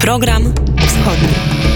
Program Wschodni.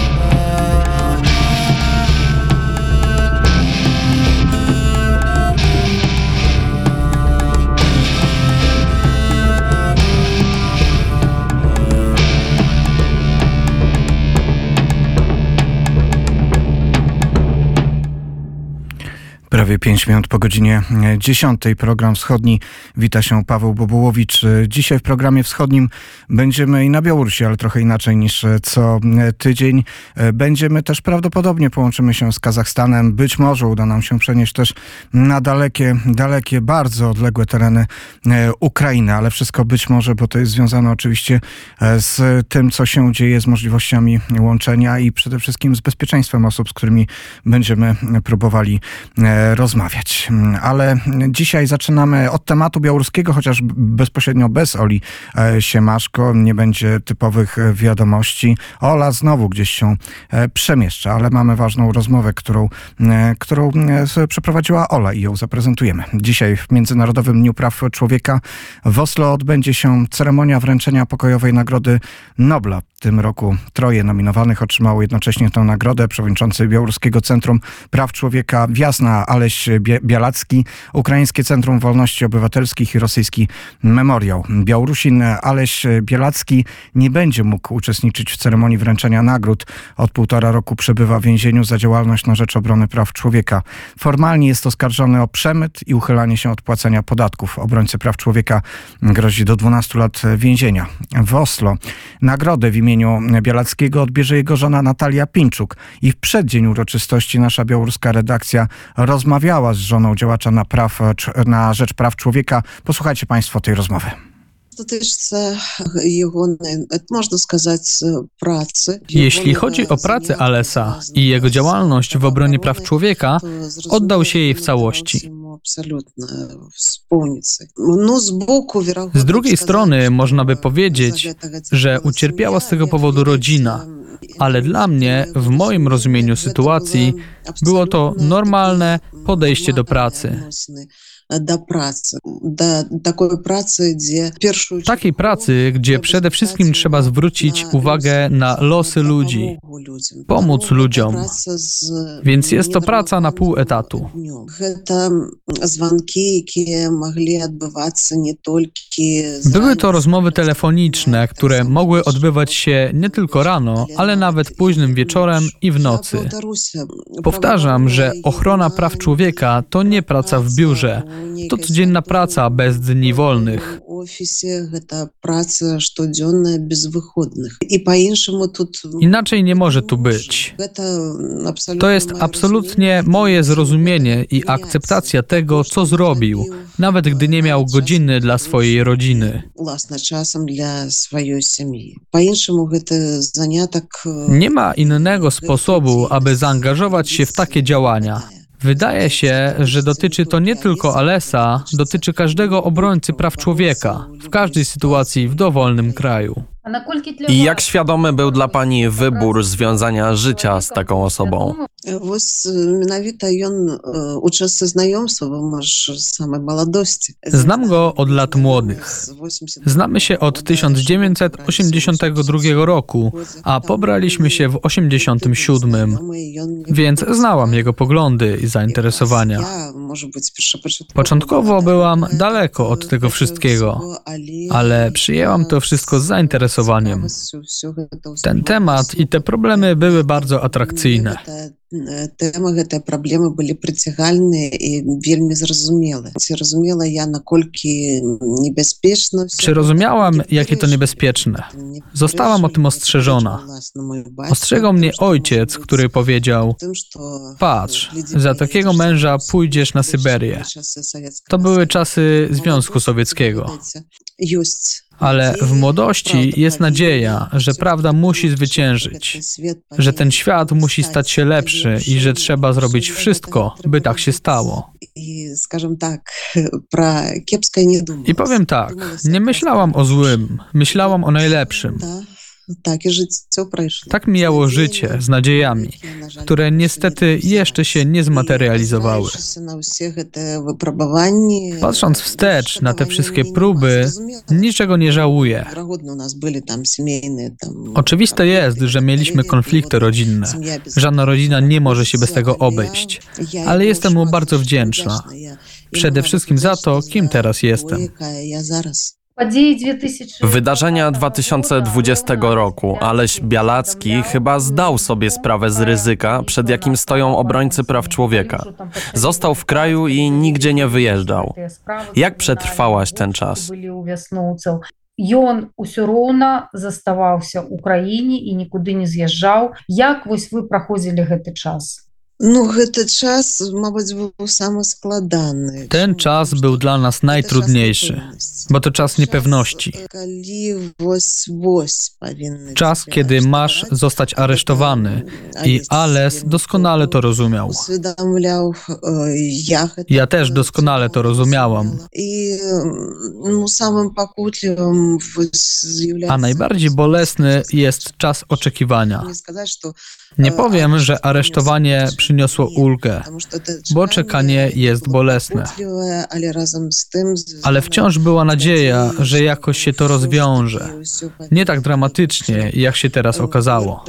Prawie 5 minut po godzinie 10. Program Wschodni. Wita się Paweł Bobołowicz. Dzisiaj w programie wschodnim będziemy i na Białorusi, ale trochę inaczej niż co tydzień. Będziemy też prawdopodobnie, połączymy się z Kazachstanem. Być może uda nam się przenieść też na dalekie, bardzo odległe tereny Ukrainy, ale wszystko być może, bo to jest związane oczywiście z tym, co się dzieje, z możliwościami łączenia i przede wszystkim z bezpieczeństwem osób, z którymi będziemy próbowali rozmawiać. Ale dzisiaj zaczynamy od tematu białoruskiego, chociaż bezpośrednio bez Oli Siemaszko. Nie będzie typowych wiadomości. Ola znowu gdzieś się przemieszcza, ale mamy ważną rozmowę, którą przeprowadziła Ola i ją zaprezentujemy. Dzisiaj w Międzynarodowym Dniu Praw Człowieka w Oslo odbędzie się ceremonia wręczenia pokojowej Nagrody Nobla. W tym roku 3 nominowanych otrzymało jednocześnie tę nagrodę. Przewodniczący Białoruskiego Centrum Praw Człowieka Wiasna Aleś Białacki, Ukraińskie Centrum Wolności Obywatelskich i rosyjski Memoriał. Białorusin Aleś Białacki nie będzie mógł uczestniczyć w ceremonii wręczenia nagród. Od 1,5 roku przebywa w więzieniu za działalność na rzecz obrony praw człowieka. Formalnie jest oskarżony o przemyt i uchylanie się od płacenia podatków. Obrońcy praw człowieka grozi do 12 lat więzienia. W Oslo nagrodę w imieniu Białackiego odbierze jego żona Natalia Pińczuk. I w przeddzień uroczystości nasza białoruska redakcja rozmawiała z żoną działacza na rzecz praw człowieka. Posłuchajcie Państwo tej rozmowy. Jeśli chodzi o pracę Alesa i jego działalność w obronie praw człowieka, oddał się jej w całości. Z drugiej strony można by powiedzieć, że ucierpiała z tego powodu rodzina, ale dla mnie, w moim rozumieniu sytuacji, było to normalne podejście do pracy. Takiej pracy, gdzie przede wszystkim trzeba zwrócić uwagę na losy ludzi, pomóc ludziom. Więc jest to praca na pół etatu. Były to rozmowy telefoniczne, które mogły odbywać się nie tylko rano, ale nawet późnym wieczorem i w nocy. Powtarzam, że ochrona praw człowieka to nie praca w biurze. To codzienna praca bez dni wolnych. Inaczej nie może tu być. To jest absolutnie moje zrozumienie i akceptacja tego, co zrobił, nawet gdy nie miał godziny dla swojej rodziny. Nie ma innego sposobu, aby zaangażować się w takie działania. Wydaje się, że dotyczy to nie tylko Alesa, dotyczy każdego obrońcy praw człowieka, w każdej sytuacji w dowolnym kraju. I jak świadomy był dla Pani wybór związania życia z taką osobą? Znam go od lat młodych. Znamy się od 1982 roku, a pobraliśmy się w 1987, więc znałam jego poglądy i zainteresowania. Początkowo byłam daleko od tego wszystkiego, ale przyjęłam to wszystko z zainteresowaniem. Ten temat i te problemy były bardzo atrakcyjne. Te problemy były przyciągalne i bardzo zrozumiałe. Czy rozumiałam, jakie to niebezpieczne? Zostałam o tym ostrzeżona. Ostrzegał mnie ojciec, który powiedział: patrz, za takiego męża pójdziesz na Syberię. To były czasy Związku Sowieckiego. Ale w młodości jest nadzieja, że prawda musi zwyciężyć, że ten świat musi stać się lepszy i że trzeba zrobić wszystko, by tak się stało. I powiem tak, nie myślałam o złym, myślałam o najlepszym. takie życie przeszło. Tak mijało życie z nadziejami, które niestety jeszcze się nie zmaterializowały. Patrząc wstecz na te wszystkie próby, niczego nie żałuję. Oczywiste jest, że mieliśmy konflikty rodzinne. Żadna rodzina nie może się bez tego obejść. Ale jestem mu bardzo wdzięczna. Przede wszystkim za to, kim teraz jestem. Wydarzenia 2020 roku. Aleś Białacki chyba zdał sobie sprawę z ryzyka, przed jakim stoją obrońcy praw człowieka. Został w kraju i nigdzie nie wyjeżdżał. Jak przetrwałaś ten czas? Ён усё роўна заставаўся ў краіне і нікуды не з'язджаў. Як вось вы праходзілі гэты час? Гэты час, мабыць, быў самы складаны. Ten czas był dla nas najtrudniejszy, bo to czas niepewności. Czas, kiedy masz zostać aresztowany i Ales doskonale to rozumiał. Ja też doskonale to rozumiałam. A najbardziej bolesny jest czas oczekiwania. Nie powiem, że aresztowanie przyniosło ulgę, bo czekanie jest bolesne. Ale wciąż była nadzieja, że jakoś się to rozwiąże. Nie tak dramatycznie, jak się teraz okazało.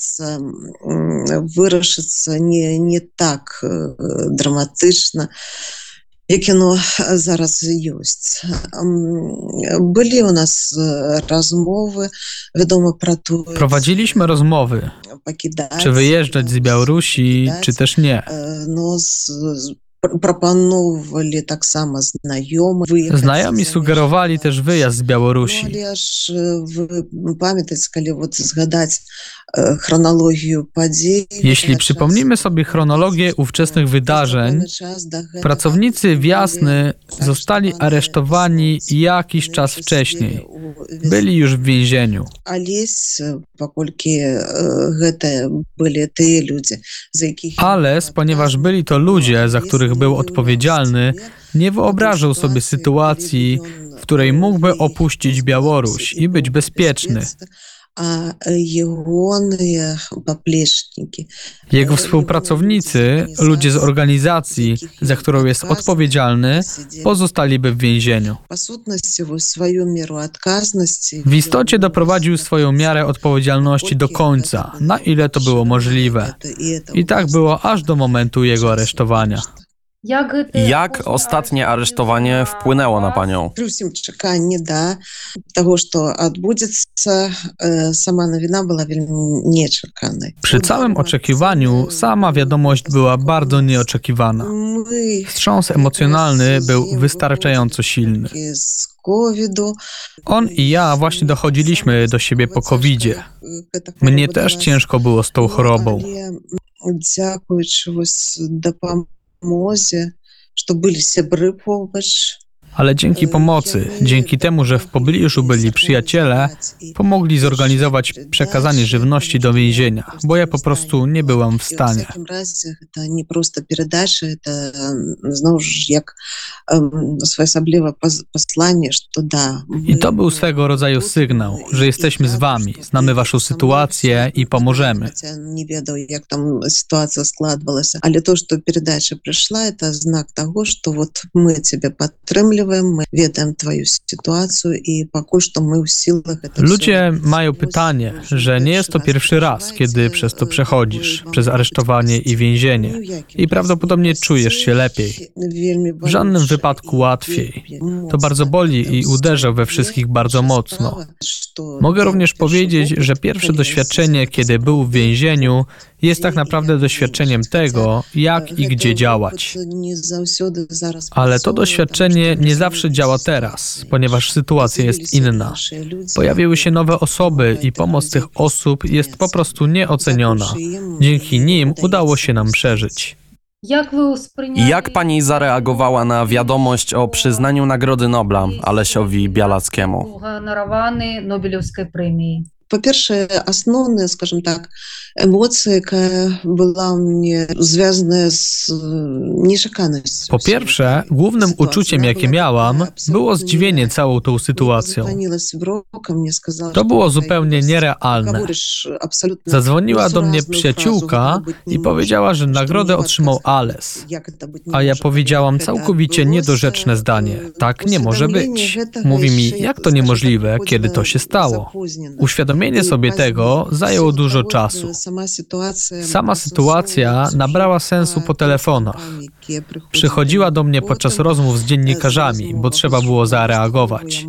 Вырашыцца не так драматычна, як яно зараз ёсць. Былі ў нас размовы, вядома, пра тое. Prowadziliśmy rozmowy, czy wyjeżdżać z Białorusi, czy też nie. Прапаноўвалі таксама знаёмыя. Znajomi sugerowali też wyjazd z Białorusi. Але ж вы памятаеце, калі згадаць chronologię podziei. Jeśli przypomnimy sobie chronologię ówczesnych wydarzeń, pracownicy Wiasny zostali aresztowani jakiś czas wcześniej. Byli już w więzieniu. Ales, ponieważ byli to ludzie, za których był odpowiedzialny, nie wyobrażał sobie sytuacji, w której mógłby opuścić Białoruś i być bezpieczny. Jego współpracownicy, ludzie z organizacji, za którą jest odpowiedzialny, pozostaliby w więzieniu. W istocie doprowadził swoją miarę odpowiedzialności do końca, na ile to było możliwe. I tak było aż do momentu jego aresztowania. Jak ostatnie aresztowanie wpłynęło na panią? Czekanie tego, że odbędzie się, sama nowina była nieczekana. Przy całym oczekiwaniu sama wiadomość była bardzo nieoczekiwana. Wstrząs emocjonalny był wystarczająco silny. On i ja właśnie dochodziliśmy do siebie po COVID-zie. Mnie też ciężko było z tą chorobą. Ale dzięki pomocy, dzięki temu, że w pobliżu byli przyjaciele, pomogli zorganizować przekazanie żywności do więzienia, bo ja po prostu nie byłam w stanie. To nie prosto передача, to znowu jak swoje posłanie, że da. I to był swego rodzaju sygnał, że jesteśmy z wami, znamy waszą sytuację i pomożemy. Nie wiadomo, jak tam sytuacja składała się, ale to, że передача przyszła, to znak tego, że вот my ciebie podtrzymujemy. Ludzie mają pytanie, że nie jest to pierwszy raz, kiedy przez to przechodzisz, przez aresztowanie i więzienie. I prawdopodobnie czujesz się lepiej. W żadnym wypadku łatwiej. To bardzo boli i uderza we wszystkich bardzo mocno. Mogę również powiedzieć, że pierwsze doświadczenie, kiedy był w więzieniu, jest tak naprawdę doświadczeniem tego, jak i gdzie działać. Ale to doświadczenie nie zawsze działa teraz, ponieważ sytuacja jest inna. Pojawiły się nowe osoby i pomoc tych osób jest po prostu nieoceniona. Dzięki nim udało się nam przeżyć. Jak pani zareagowała na wiadomość o przyznaniu Nagrody Nobla Alesiowi Białackiemu? По-перше, основная, скажем так, эмоция, яка была у mnie związana z nieszekannością. Po pierwsze, głównym uczuciem, jakie miałam, było zdziwienie całą tą sytuacją. To było zupełnie nierealne. Zadzwoniła do mnie przyjaciółka i powiedziała, że nagrodę otrzymał Ales. A ja powiedziałam całkowicie niedorzeczne zdanie. Tak nie może być. Mówi mi, jak to niemożliwe, kiedy to się stało. Uświadomienie sobie tego zajęło dużo czasu. Sama sytuacja nabrała sensu po telefonach. Przychodziła do mnie podczas rozmów z dziennikarzami, bo trzeba było zareagować.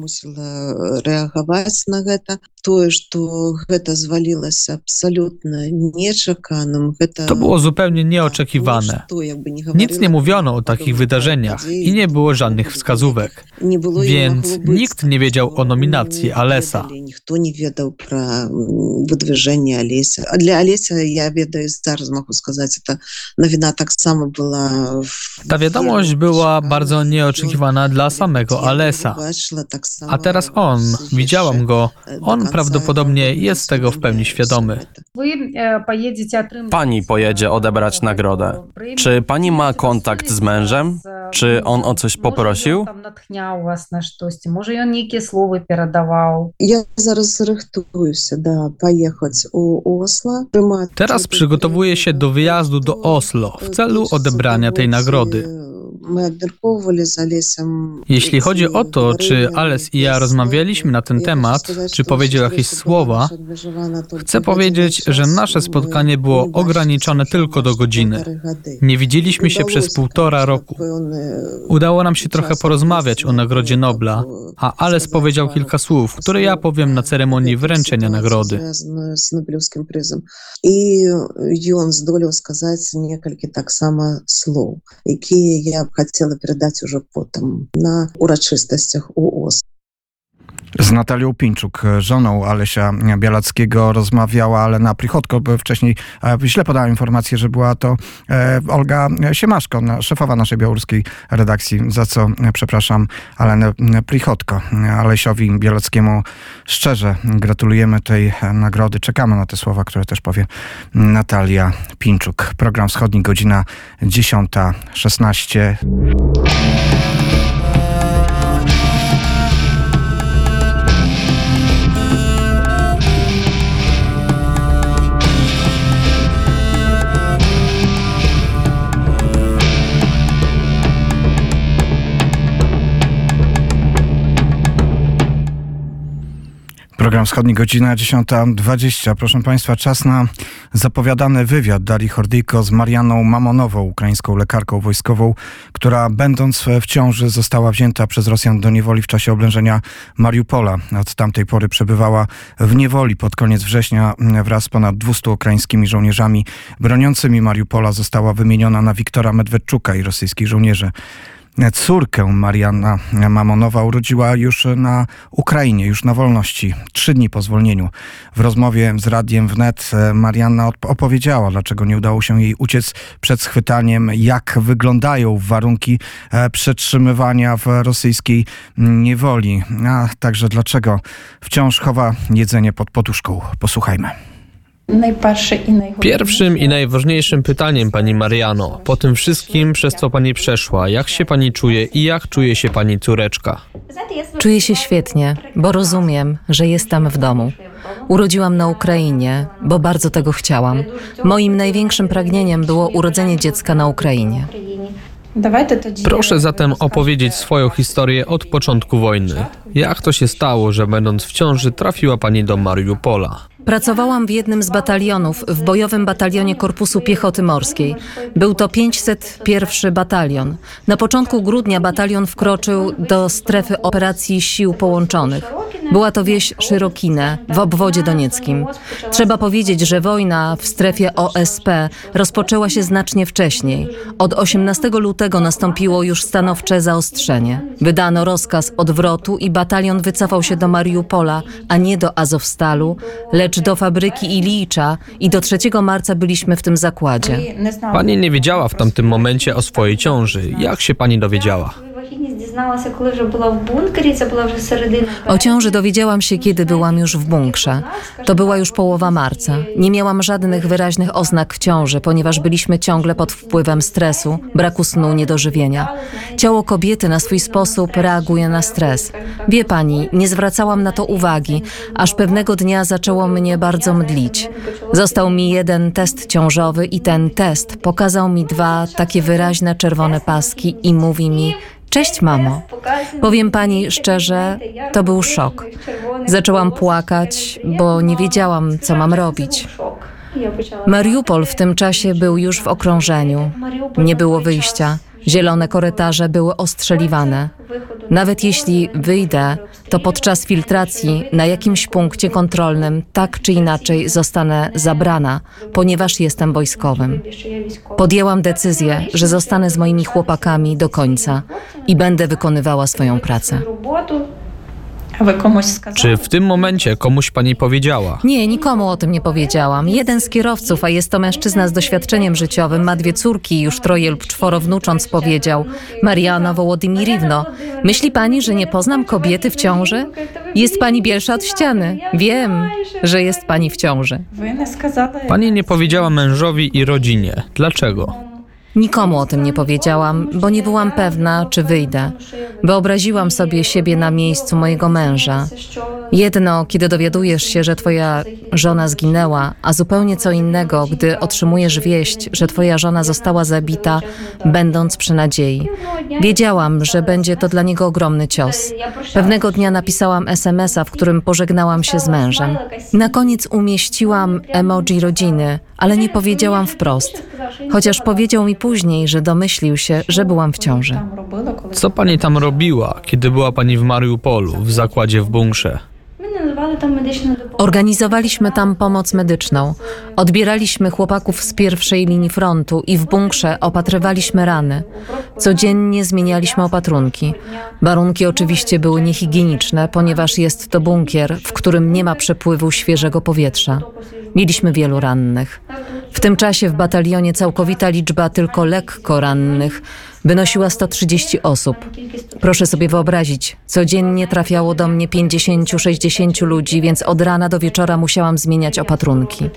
To było zupełnie nieoczekiwane. Nic nie mówiono o takich wydarzeniach i nie było żadnych wskazówek. Więc nikt nie wiedział o nominacji Alesa. Nikt nie wiedział o wydwyżeniu Alesa. A dla Alesa, ja wiedаю, zaraz mogę сказать, ta nowina tak samo była. Ta wiadomość była bardzo nieoczekiwana dla samego Alesa. A teraz widziałam go, on prawdopodobnie jest tego w pełni świadomy. Pani pojedzie odebrać nagrodę. Czy pani ma kontakt z mężem? Czy on o coś poprosił? Może on jakieś słowa передавал. Ja zaraz rychtuję się, pojechać u Oslo. Teraz przygotowuję się do wyjazdu do Oslo w celu odebrania tej nagrody. Jeśli chodzi o to, czy Ales i ja rozmawialiśmy na ten temat, czy powiedział jakieś słowa, chcę powiedzieć, że nasze spotkanie było ograniczone tylko do godziny. Nie widzieliśmy się przez 1,5 roku. Udało nam się trochę porozmawiać o Nagrodzie Nobla, a Ales powiedział kilka słów, które ja powiem na ceremonii wręczenia nagrody. I on zdolał сказать несколько tak samo słów, jakie ja chciała передать уже потом na uroczystościach u Oslo. Z Natalią Pinczuk, żoną Alesia Białackiego, rozmawiała Alena Prichodko. Wcześniej źle podałem informację, że była to Olga Siemaszko, szefowa naszej białoruskiej redakcji, za co przepraszam Alenę Prichodko. Alesiowi Białackiemu szczerze gratulujemy tej nagrody. Czekamy na te słowa, które też powie Natalia Pinczuk. Program Wschodni, godzina 10:16. Program Wschodni, godzina 10:20. Proszę Państwa, czas na zapowiadany wywiad Darii Hordyjko z Marianną Mamonową, ukraińską lekarką wojskową, która będąc w ciąży została wzięta przez Rosjan do niewoli w czasie oblężenia Mariupola. Od tamtej pory przebywała w niewoli. Pod koniec września wraz z ponad 200 ukraińskimi żołnierzami broniącymi Mariupola została wymieniona na Wiktora Medwedczuka i rosyjskich żołnierzy. Córkę Marianna Mamonowa urodziła już na Ukrainie, już na wolności, 3 dni po zwolnieniu. W rozmowie z Radiem Wnet Marianna opowiedziała, dlaczego nie udało się jej uciec przed schwytaniem, jak wyglądają warunki przetrzymywania w rosyjskiej niewoli, a także dlaczego wciąż chowa jedzenie pod poduszką. Posłuchajmy. Pierwszym i najważniejszym pytaniem, pani Mariano, po tym wszystkim, przez co pani przeszła, jak się pani czuje i jak czuje się pani córeczka? Czuję się świetnie, bo rozumiem, że jestem w domu. Urodziłam na Ukrainie, bo bardzo tego chciałam. Moim największym pragnieniem było urodzenie dziecka na Ukrainie. Proszę zatem opowiedzieć swoją historię od początku wojny. Jak to się stało, że będąc w ciąży trafiła pani do Mariupola? Pracowałam w jednym z batalionów, w bojowym batalionie Korpusu Piechoty Morskiej. Był to 501 batalion. Na początku grudnia batalion wkroczył do strefy operacji sił połączonych. Była to wieś Szyrokine w obwodzie donieckim. Trzeba powiedzieć, że wojna w strefie OSP rozpoczęła się znacznie wcześniej. Od 18 lutego nastąpiło już stanowcze zaostrzenie. Wydano rozkaz odwrotu i batalion wycofał się do Mariupola, a nie do Azowstalu, lecz do fabryki Ilicza i do 3 marca byliśmy w tym zakładzie. Pani nie wiedziała w tamtym momencie o swojej ciąży. Jak się pani dowiedziała? O ciąży dowiedziałam się, kiedy byłam już w bunkrze. To była już połowa marca. Nie miałam żadnych wyraźnych oznak w ciąży, ponieważ byliśmy ciągle pod wpływem stresu, braku snu, niedożywienia. Ciało kobiety na swój sposób reaguje na stres. Wie pani, nie zwracałam na to uwagi, aż pewnego dnia zaczęło mnie bardzo mdlić. Został mi jeden test ciążowy i ten test pokazał mi 2 takie wyraźne czerwone paski i mówi mi: cześć mamo. Powiem pani szczerze, to był szok. Zaczęłam płakać, bo nie wiedziałam, co mam robić. Mariupol w tym czasie był już w okrążeniu. Nie było wyjścia. Zielone korytarze były ostrzeliwane. Nawet jeśli wyjdę, to podczas filtracji na jakimś punkcie kontrolnym tak czy inaczej zostanę zabrana, ponieważ jestem wojskowym. Podjęłam decyzję, że zostanę z moimi chłopakami do końca i będę wykonywała swoją pracę. Czy w tym momencie komuś pani powiedziała? Nie, nikomu o tym nie powiedziałam. Jeden z kierowców, a jest to mężczyzna z doświadczeniem życiowym, ma 2 córki i już 3 lub 4 wnucząc, powiedział: Marianna Wołodymirівno, myśli pani, że nie poznam kobiety w ciąży? Jest pani bielsza od ściany. Wiem, że jest pani w ciąży. Pani nie powiedziała mężowi i rodzinie. Dlaczego? Nikomu o tym nie powiedziałam, bo nie byłam pewna, czy wyjdę. Wyobraziłam sobie siebie na miejscu mojego męża. Jedno, kiedy dowiadujesz się, że twoja żona zginęła, a zupełnie co innego, gdy otrzymujesz wieść, że twoja żona została zabita, będąc przy nadziei. Wiedziałam, że będzie to dla niego ogromny cios. Pewnego dnia napisałam SMS-a, w którym pożegnałam się z mężem. Na koniec umieściłam emoji rodziny, ale nie powiedziałam wprost. Chociaż powiedział mi później, że domyślił się, że byłam w ciąży. Co pani tam robiła, kiedy była pani w Mariupolu, w zakładzie w bunkrze? Organizowaliśmy tam pomoc medyczną. Odbieraliśmy chłopaków z pierwszej linii frontu i w bunkrze opatrywaliśmy rany. Codziennie zmienialiśmy opatrunki. Warunki oczywiście były niehigieniczne, ponieważ jest to bunkier, w którym nie ma przepływu świeżego powietrza. Mieliśmy wielu rannych. W tym czasie w batalionie całkowita liczba tylko lekko rannych wynosiła 130 osób. Proszę sobie wyobrazić, codziennie trafiało do mnie 50-60 ludzi, więc od rana do wieczora musiałam zmieniać opatrunki.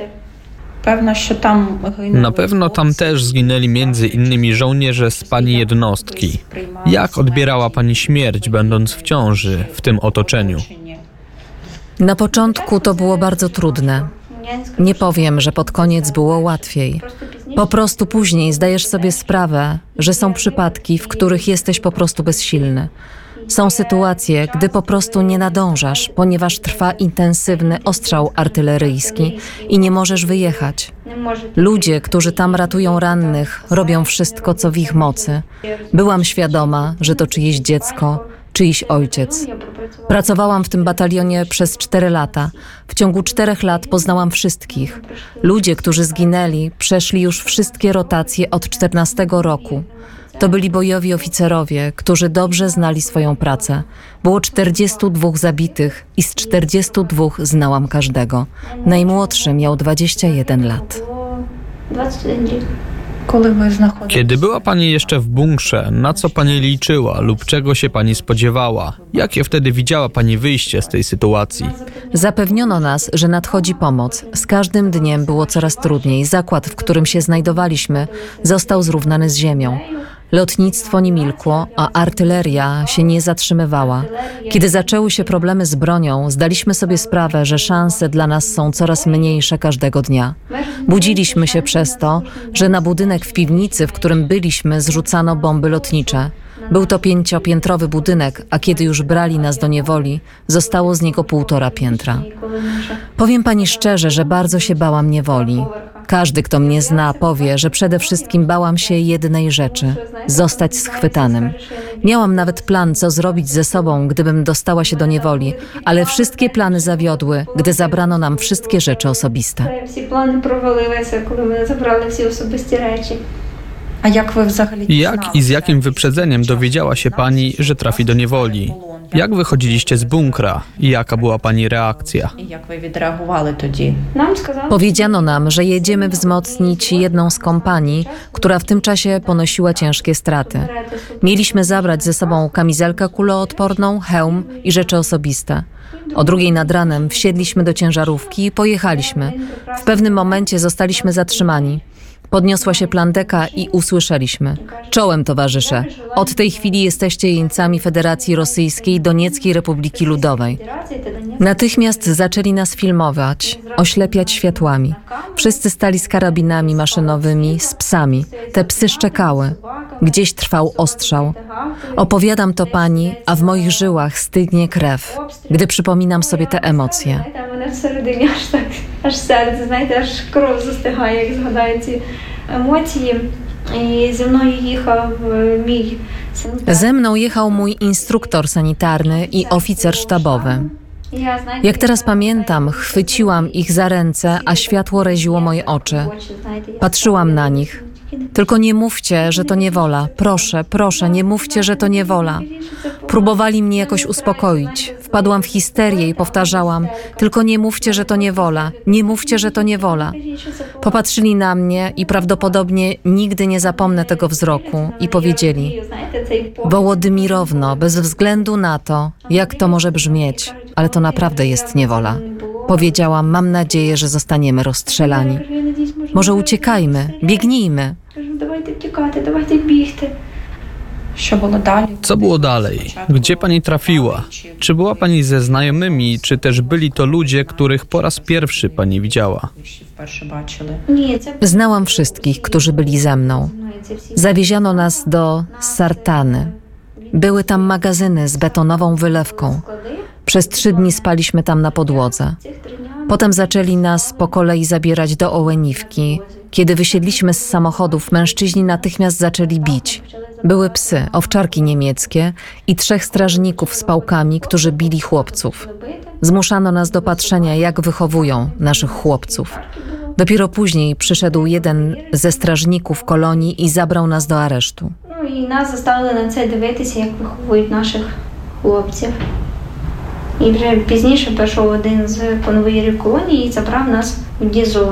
Na pewno tam też zginęli między innymi żołnierze z pani jednostki. Jak odbierała pani śmierć, będąc w ciąży, w tym otoczeniu? Na początku to było bardzo trudne. Nie powiem, że pod koniec było łatwiej. Po prostu później zdajesz sobie sprawę, że są przypadki, w których jesteś po prostu bezsilny. Są sytuacje, gdy po prostu nie nadążasz, ponieważ trwa intensywny ostrzał artyleryjski i nie możesz wyjechać. Ludzie, którzy tam ratują rannych, robią wszystko, co w ich mocy. Byłam świadoma, że to czyjeś dziecko, czyjś ojciec. Pracowałam w tym batalionie przez 4 lata. W ciągu 4 lat poznałam wszystkich. Ludzie, którzy zginęli, przeszli już wszystkie rotacje od 14 roku. To byli bojowi oficerowie, którzy dobrze znali swoją pracę. Było 42 zabitych i z 42 znałam każdego. Najmłodszy miał 21 lat. Kiedy była pani jeszcze w bunkrze, na co pani liczyła lub czego się pani spodziewała? Jakie wtedy widziała pani wyjście z tej sytuacji? Zapewniono nas, że nadchodzi pomoc. Z każdym dniem było coraz trudniej. Zakład, w którym się znajdowaliśmy, został zrównany z ziemią. Lotnictwo nie milkło, a artyleria się nie zatrzymywała. Kiedy zaczęły się problemy z bronią, zdaliśmy sobie sprawę, że szanse dla nas są coraz mniejsze każdego dnia. Budziliśmy się przez to, że na budynek w piwnicy, w którym byliśmy, zrzucano bomby lotnicze. Był to 5-piętrowy budynek, a kiedy już brali nas do niewoli, zostało z niego 1,5 piętra. Powiem pani szczerze, że bardzo się bałam niewoli. Każdy, kto mnie zna, powie, że przede wszystkim bałam się jednej rzeczy – zostać schwytanym. Miałam nawet plan, co zrobić ze sobą, gdybym dostała się do niewoli, ale wszystkie plany zawiodły, gdy zabrano nam wszystkie rzeczy osobiste. Jak i z jakim wyprzedzeniem dowiedziała się pani, że trafi do niewoli? Jak wychodziliście z bunkra i jaka była pani reakcja? Jak wy відреагували тоді? Powiedziano nam, że jedziemy wzmocnić jedną z kompanii, która w tym czasie ponosiła ciężkie straty. Mieliśmy zabrać ze sobą kamizelkę kuloodporną, hełm i rzeczy osobiste. O 2:00 nad ranem wsiedliśmy do ciężarówki i pojechaliśmy. W pewnym momencie zostaliśmy zatrzymani. Podniosła się plandeka i usłyszeliśmy: czołem, towarzysze, od tej chwili jesteście jeńcami Federacji Rosyjskiej Donieckiej Republiki Ludowej. Natychmiast zaczęli nas filmować, oślepiać światłami. Wszyscy stali z karabinami maszynowymi, z psami. Te psy szczekały. Gdzieś trwał ostrzał. Opowiadam to pani, a w moich żyłach stygnie krew, gdy przypominam sobie te emocje. Всередині аж серце, знаєте, аж кров застигає, як згадаю ці емоції. І зі мною їхав мій санітар. Ze mną jechał mój instruktor sanitarny i oficer sztabowy. Jak teraz pamiętam, chwyciłam ich za ręce, a światło raziło moje oczy. Patrzyłam na nich. Tylko nie mówcie, że to niewola. Proszę, proszę, nie mówcie, że to niewola. Próbowali mnie jakoś uspokoić. Wpadłam w histerię i powtarzałam: tylko nie mówcie, że to niewola. Nie mówcie, że to niewola. Popatrzyli na mnie i prawdopodobnie nigdy nie zapomnę tego wzroku i powiedzieli: Wołodymirowno, bez względu na to, jak to może brzmieć, ale to naprawdę jest niewola. Powiedziałam: mam nadzieję, że zostaniemy rozstrzelani. Może uciekajmy, biegnijmy. Давайте втікати, давайте бігти. Що було далі? Co było dalej? Gdzie pani trafiła? Czy była pani ze znajomymi, czy też byli to ludzie, których po raz pierwszy pani widziała? Вперше бачили. Ні, це Znałam wszystkich, którzy byli ze mną. це всі. Zawieziono nas do Sartany. Były tam magazyny z betonową wylewką. Przez 3 dni spaliśmy tam na podłodze. Potem zaczęli nas po kolei zabierać do Ołeniwki. Kiedy wysiedliśmy z samochodów, mężczyźni natychmiast zaczęli bić. Były psy, owczarki niemieckie i 3 strażników z pałkami, którzy bili chłopców. Zmuszano nas do patrzenia, jak wychowują naszych chłopców. Dopiero później przyszedł jeden ze strażników kolonii i zabrał nas do aresztu. Ну і нас заставили на це дивитися, як виховують наших хлопців. І вже пізніше прийшов один з конвоїрів колонії і забрав нас в ДІЗО.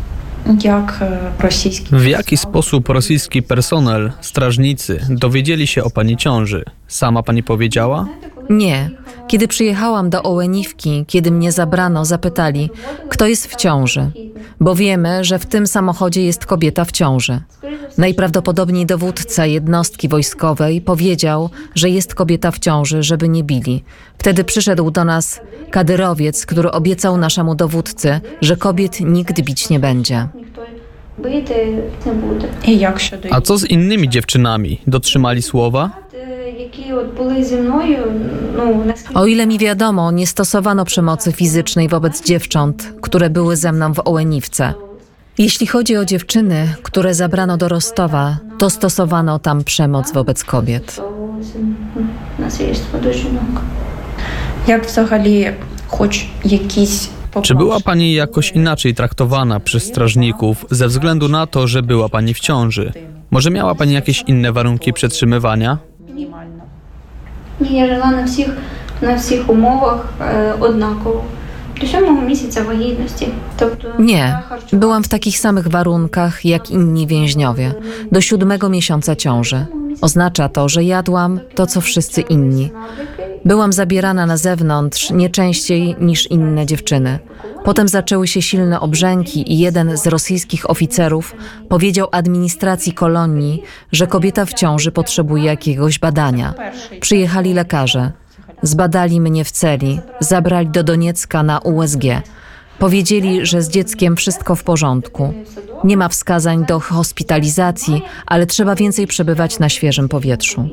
Як російські W jaki sposób rosyjski personel, strażnicy, dowiedzieli się o pani ciąży? Sama pani powiedziała? Nie. Kiedy przyjechałam do Ołeniwki, kiedy mnie zabrano, zapytali, kto jest w ciąży, bo wiemy, że w tym samochodzie jest kobieta w ciąży. Najprawdopodobniej dowódca jednostki wojskowej powiedział, że jest kobieta w ciąży, żeby nie bili. Wtedy przyszedł do nas kadyrowiec, który obiecał naszemu dowódcy, że kobiet nikt bić nie będzie. Ніхто бити не буде. І як щодо A co z innymi dziewczynami? Dotrzymali słowa? Які от були зі мною, ну, наскільки... O ile mi wiadomo, nie stosowano przemocy fizycznej wobec dziewcząt, które były ze mną w Ołeniwce. Jeśli chodzi o dziewczyny, które zabrano do Rostowa, to stosowano tam przemoc wobec kobiet. Насильство до жінок. як взагалі хоч якісь Czy była pani jakoś inaczej traktowana przez strażników ze względu na to, że była pani w ciąży? Może miała pani jakieś inne warunki przetrzymywania? мінімально? Ні, я жила на всіх умовах однаково. До 7-го місяця вагітності. Тобто Nie, byłam w takich samych warunkach jak inni więźniowie, do 7 miesiąca ciąży. Oznacza to, że jadłam to, co wszyscy inni. Byłam zabierana na zewnątrz nie częściej niż inne dziewczyny. Potem zaczęły się silne obrzęki i jeden z rosyjskich oficerów powiedział administracji kolonii, że kobieta w ciąży potrzebuje jakiegoś badania. Przyjechali lekarze. Zbadali mnie w celi, zabrali do Doniecka na USG. Powiedzieli, że z dzieckiem wszystko w porządku. Nie ma wskazań do hospitalizacji, ale trzeba więcej przebywać na świeżym powietrzu.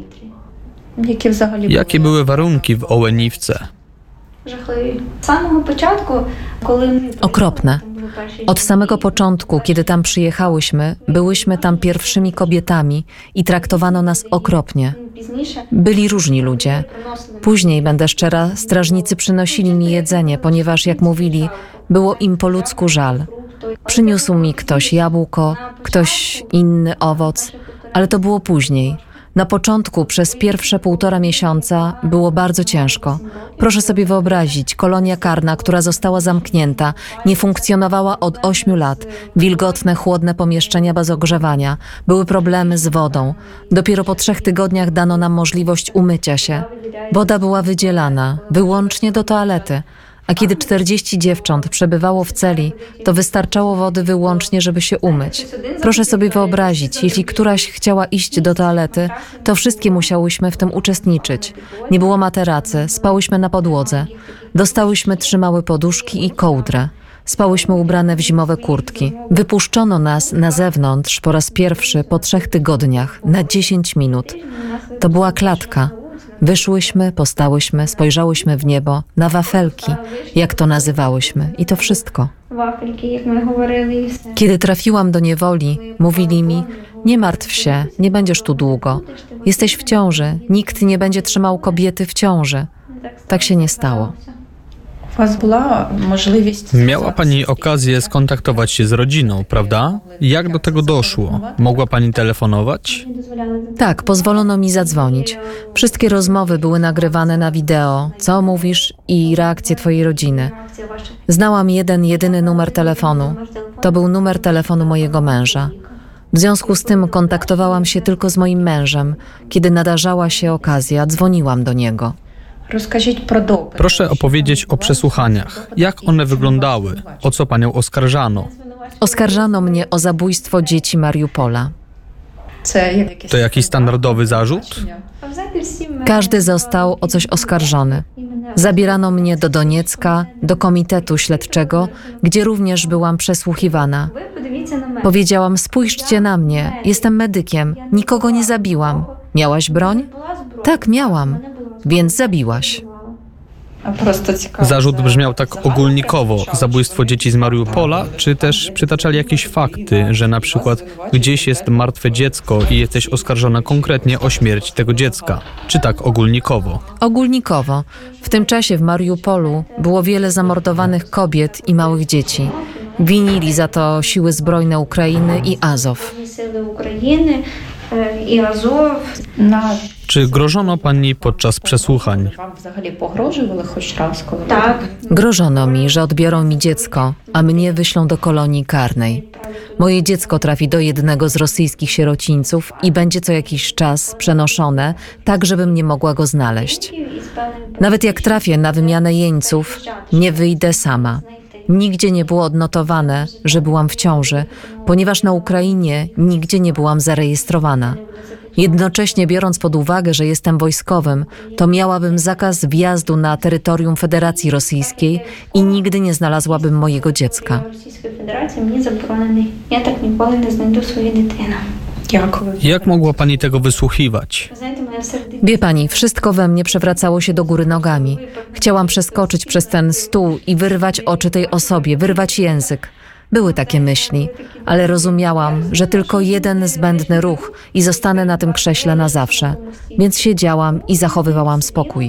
Які взагалі Jakie były warunki w Ołeniwce? жахливі. З самого початку, коли ми Okropne. були перші Od samego początku, kiedy tam przyjechałyśmy, byłyśmy tam pierwszymi kobietami i traktowano nas okropnie. пізніше Byli różni ludzie. приносили Później, będę szczera, strażnicy przynosili mi jedzenie, ponieważ, jak mówili, było im po ludzku żal. Przyniósł mi ktoś jabłko, ktoś inny owoc, ale to było później. Na początku przez pierwsze 1,5 miesiąca było bardzo ciężko. Proszę sobie wyobrazić, kolonia karna, która została zamknięta, nie funkcjonowała od 8 lat. Wilgotne, chłodne pomieszczenia bez ogrzewania. Były problemy z wodą. Dopiero po 3 tygodniach dano nam możliwość umycia się. Woda była wydzielana, wyłącznie do toalety. A kiedy 40 dziewcząt przebywało w celi, to wystarczało wody wyłącznie, żeby się umyć. Proszę sobie wyobrazić, jeśli któraś chciała iść do toalety, to wszystkie musiałyśmy w tym uczestniczyć. Nie było materacy, spałyśmy na podłodze. Dostałyśmy 3 małe poduszki i kołdrę. Spałyśmy ubrane w zimowe kurtki. Wypuszczono nas na zewnątrz po raz pierwszy po 3 tygodniach, na 10 minut. To była klatka. Wyszłyśmy, postałyśmy, spojrzałyśmy w niebo, na wafelki, jak to nazywałyśmy, i to wszystko. Kiedy trafiłam do niewoli, mówili mi: nie martw się, nie będziesz tu długo. Jesteś w ciąży, nikt nie będzie trzymał kobiety w ciąży. Tak się nie stało. Miała pani okazję skontaktować się z rodziną, prawda? Jak do tego doszło? Mogła pani telefonować? Tak, pozwolono mi zadzwonić. Wszystkie rozmowy były nagrywane na wideo, co mówisz i reakcje twojej rodziny. Znałam jeden, jedyny numer telefonu. To był numer telefonu mojego męża. W związku z tym kontaktowałam się tylko z moim mężem. Kiedy nadarzała się okazja, dzwoniłam do niego. Proszę opowiedzieć o przesłuchaniach. Jak one wyglądały? O co panią oskarżano? Oskarżano mnie o zabójstwo dzieci Mariupola. To jakiś standardowy zarzut? Każdy został o coś oskarżony. Zabierano mnie do Doniecka, do komitetu śledczego, gdzie również byłam przesłuchiwana. Powiedziałam: spójrzcie na mnie, jestem medykiem, nikogo nie zabiłam. Miałaś broń? Tak, miałam. Więc zabiłaś. Zarzut brzmiał tak ogólnikowo: zabójstwo dzieci z Mariupola, czy też przytaczali jakieś fakty, że na przykład gdzieś jest martwe dziecko i jesteś oskarżona konkretnie o śmierć tego dziecka? Czy tak ogólnikowo? Ogólnikowo. W tym czasie w Mariupolu było wiele zamordowanych kobiet i małych dzieci. Winili za to siły zbrojne Ukrainy i Azow. Czy grożono pani podczas przesłuchań? Tak. Grożono mi, że odbiorą mi dziecko, a mnie wyślą do kolonii karnej. Moje dziecko trafi do jednego z rosyjskich sierocińców i będzie co jakiś czas przenoszone, tak żebym nie mogła go znaleźć. Nawet jak trafię na wymianę jeńców, nie wyjdę sama. Nigdzie nie było odnotowane, że byłam w ciąży, ponieważ na Ukrainie nigdzie nie byłam zarejestrowana. Jednocześnie biorąc pod uwagę, że jestem wojskowym, to miałabym zakaz wjazdu na terytorium Federacji Rosyjskiej i nigdy nie znalazłabym mojego dziecka. Ja tak nikogo nie znajdę swojej dziewczyny. Jak mogła pani tego wysłuchiwać? Wie pani, wszystko we mnie przewracało się do góry nogami. Chciałam przeskoczyć przez ten stół i wyrwać oczy tej osobie, wyrwać język. Były takie myśli, ale rozumiałam, że tylko jeden zbędny ruch i zostanę na tym krześle na zawsze. Więc siedziałam i zachowywałam spokój.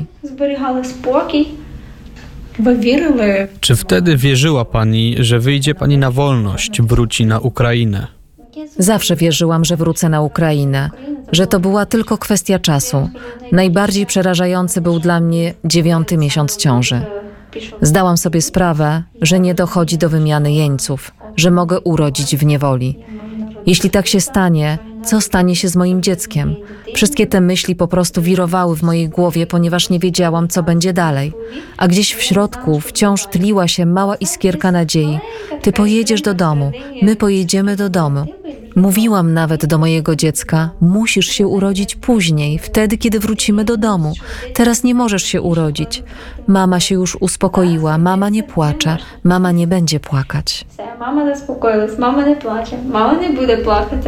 Czy wtedy wierzyła pani, że wyjdzie pani na wolność, wróci na Ukrainę? Zawsze wierzyłam, że wrócę na Ukrainę, że to była tylko kwestia czasu. Najbardziej przerażający był dla mnie 9. miesiąc ciąży. Zdałam sobie sprawę, że nie dochodzi do wymiany jeńców, że mogę urodzić w niewoli. Jeśli tak się stanie, co stanie się z moim dzieckiem? Wszystkie te myśli po prostu wirowały w mojej głowie, ponieważ nie wiedziałam, co będzie dalej. A gdzieś w środku wciąż tliła się mała iskierka nadziei. Ty pojedziesz do domu, my pojedziemy do domu. Mówiłam nawet do mojego dziecka: musisz się urodzić później, wtedy, kiedy wrócimy do domu. Teraz nie możesz się urodzić. Mama się już uspokoiła, mama nie płacze, mama nie będzie płakać. Mama zaspokoiłaś, mama nie płacze, mama nie będzie płakać.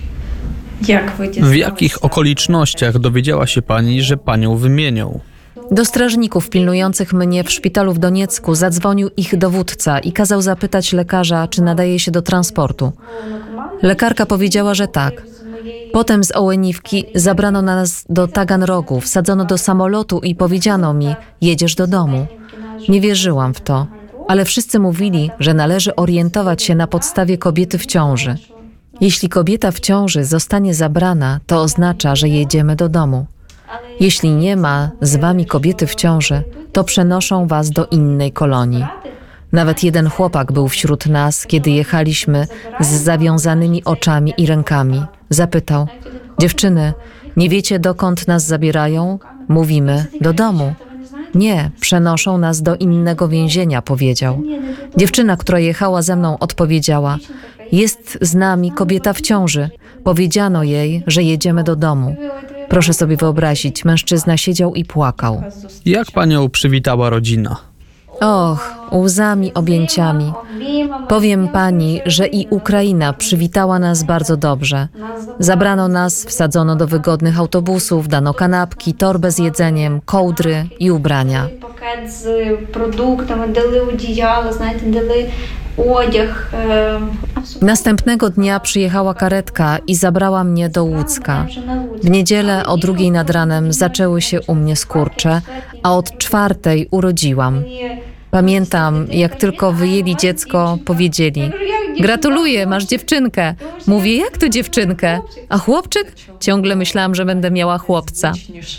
W jakich okolicznościach dowiedziała się pani, że panią wymienią? Do strażników pilnujących mnie w szpitalu w Doniecku zadzwonił ich dowódca i kazał zapytać lekarza, czy nadaje się do transportu. Lekarka powiedziała, że tak. Potem z Ołeniwki zabrano nas do Taganrogu, wsadzono do samolotu i powiedziano mi: jedziesz do domu. Nie wierzyłam w to, ale wszyscy mówili, że należy orientować się na podstawie kobiety w ciąży. Jeśli kobieta w ciąży zostanie zabrana, to oznacza, że jedziemy do domu. Jeśli nie ma z wami kobiety w ciąży, to przenoszą was do innej kolonii. Nawet jeden chłopak był wśród nas, kiedy jechaliśmy z zawiązanymi oczami i rękami. Zapytał: dziewczyny, nie wiecie, dokąd nas zabierają? Mówimy: do domu. Nie, przenoszą nas do innego więzienia, powiedział. Dziewczyna, która jechała ze mną, odpowiedziała: jest z nami kobieta w ciąży. Powiedziano jej, że jedziemy do domu. Proszę sobie wyobrazić, mężczyzna siedział i płakał. Jak panią przywitała rodzina? Och, łzami, objęciami. Powiem pani, że i Ukraina przywitała nas bardzo dobrze. Zabrano nas, wsadzono do wygodnych autobusów, dano kanapki, torbę z jedzeniem, kołdry i ubrania. Пакет з продуктами, дали одіяло, знаєте, дали одяг. Następnego dnia przyjechała karetka i zabrała mnie do Łódzka. W niedzielę o 2:00 nad ranem zaczęły się u mnie skurcze, a od 4:00 urodziłam. Pamiętam, jak tylko wyjęli dziecko, powiedzieli: gratuluję, masz dziewczynkę. Mówię: jak to dziewczynkę? A chłopczyk? Ciągle myślałam, że będę miała chłopca.